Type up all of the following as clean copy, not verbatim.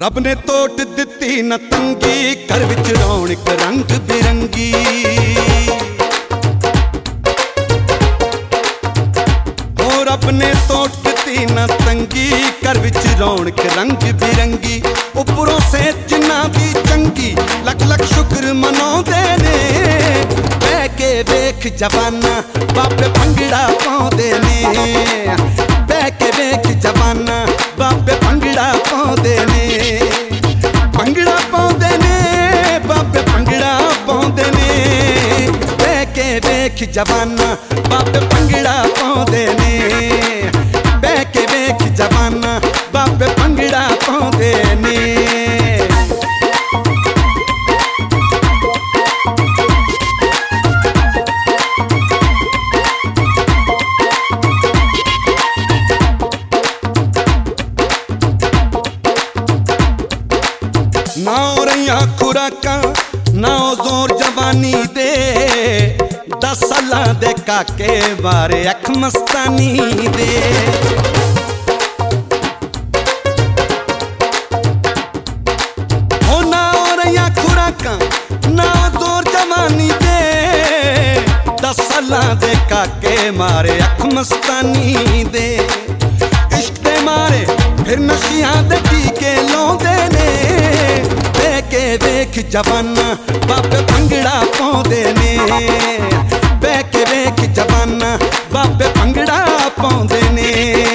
रब ने तोट दिती न तंगी, घर विच रौनक रंग बिरंगी। ओ रब ने तोट दिती न तंगी, घर विच रौनक रंग बिरंगी। उपरों से जिन्ना दी चंगी लख लख शुक्र मनाउंदे ने। बह के वेख जवाना बाबे भंगड़ा पाउंदे ने। बह के वेख जवाना बाबे भंगड़ा पाउंदे ने। भंगड़ा पाउंदे ने बाबे भंगड़ा पाउंदे ने। बह के वेख जवाना बाबे भंगड़ा पाउंदे ने। बह के वेख जवाना बाबे भंगड़ा पाउंदे ने। ना रहिया खुराकां ना जोर जवानी दे। 10 सालां दे काके बारे अख मस्तानी दे। हो ना रहिया खुराकां ना जोर जवानी दे। 10 सालां दे काके मारे अख मस्तानी दे। इश्क दे मारे फिर नशियां दे टीके लाउंदे ने। बह के वेख जवाना बाबे भंगड़ा पाउंदे ने। बह के वेख जवाना बाबे भंगड़ा पाउंदे ने।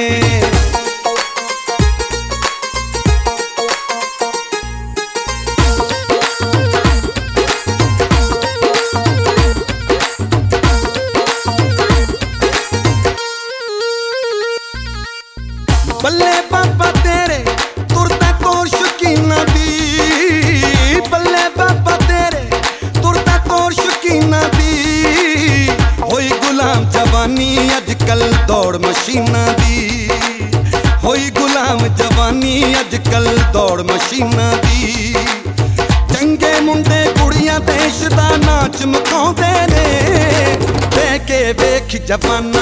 बल्ले बाबा तेरे तुरदा कोर शकीना दी। बल्ले बाबा तेरे तुरदा कोर शकीना दी। होई गुलाम जवानी अजकल दौड़ मशीना दी। होई गुलाम जवानी अजकल दौड़ मशीना दी। चंगे मुंडे कुड़ियां देश दा नाच मखाउंदे ने। बह के वेख जवाना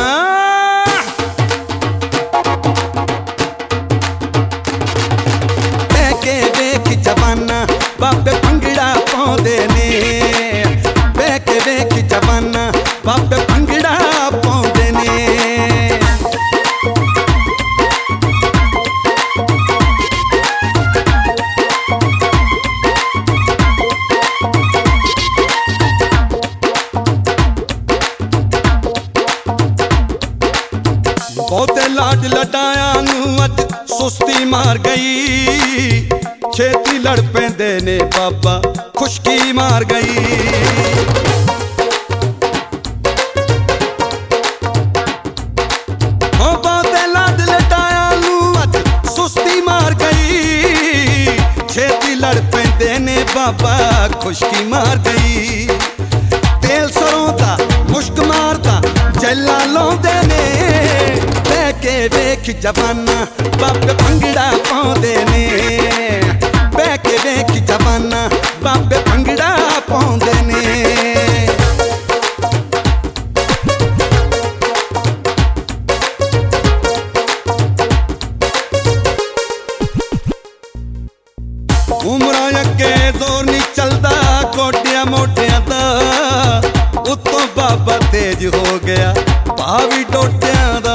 जवाना बाबे भंगड़ा पाउंदे ने। बह के वेख जवाना बाबे भंगड़ा पाउंदे ने। बहुते लाड लडाया नूं अज सुस्ती मार गई। छेती लड़ पैंदे ने बाबा खुशकी मार गई। हो बहुते लाड लटाया नूं अज सुस्ती मार गई। छेती लड़ पैंदे ने बाबा खुशकी मार गई। तेल सरों दा मुश्क मारदा जैला लाउंदे ने। बह के वेख जवाना बाबे भंगड़ा पाउंदे ने। बह के वेख जवाना बाबे भंगड़ा पाउंदे ने। उमरा अगे जोर नहीं चलदा गोडिया मोटियां दा। उत्तों बाबा तेज हो गया भावी डोटियां दा।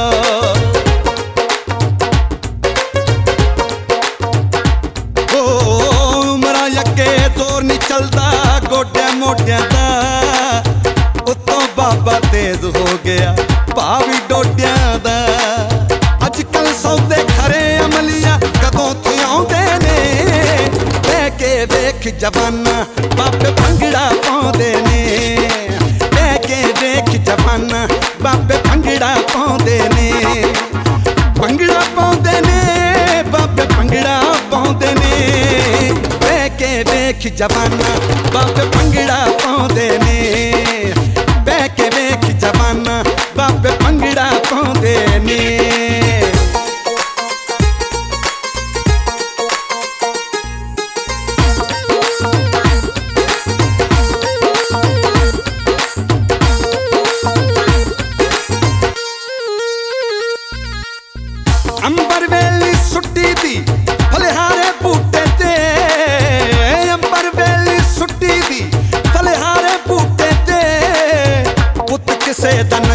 जोर नहीं चलदा गोड्या मोटियां दा। उत्तों बाबा तेज हो गया भावी डोडियां दा। अजकल सौदे खरे अमलिया कदों थे आउंदे ने। बह के वेख जवाना बाबे भंगड़ा पाउंदे ने। बह के वेख जवाना बाबे भंगड़ा पाउंदे ने। भंगड़ा पाउंदे ने बाबे भंगड़ा पाउंदे ने। बह के वेख जवाना बाबे भंगड़ा पाउंदे ने। बह के वेख जवाना बाबे भंगड़ा पाउंदे ने। अंबर वेली सुट्टी दी फलिहारे बूटे ते।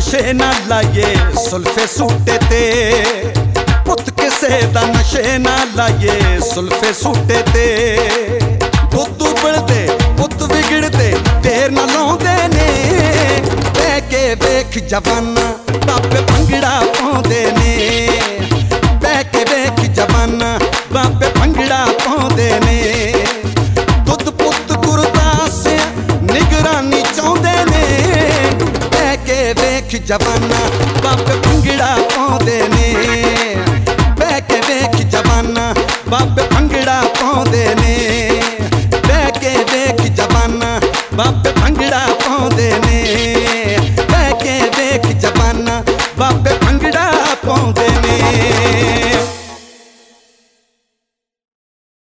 नशे ना लाइए सुल्फे सूटे ते, पुत किसे दा नशे ना लाइए सुल्फे सूटे ते। दुध उबलदे पुत विगड़दे देर ना लाउंदे ने, बह के वेख जवाना बाबे भंगड़ा पाउंदे ने, बह के वेख जवाना बाबे भंगड़ा पाउंदे ने। दुध पुत गुरदास निगरानी चाहुंदे ने, बह के वेख जवाना बाबे भंगड़ा पाउंदे ने, बह के वेख जवाना बाबे भंगड़ा पाउंदे ने, बह के वेख जवाना बाबे भंगड़ा पाउंदे ने, बह के वेख जवाना बाबे भंगड़ा पाउंदे ने।